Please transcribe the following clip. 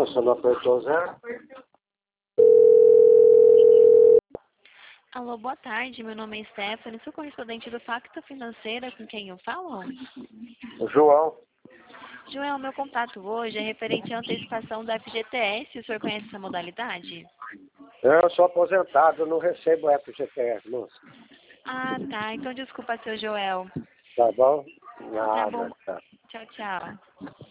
Você não apertou zero? Alô, boa tarde. Meu nome é Stephanie, sou correspondente do Facto Financeira, com quem eu falo? João. Joel, meu contato hoje é referente à antecipação da FGTS. O senhor conhece essa modalidade? Eu sou aposentado, eu não recebo FGTS, moça. Ah, tá. Então desculpa, seu Joel. Tá bom? Tá bom. Nada, tá. Tchau, tchau.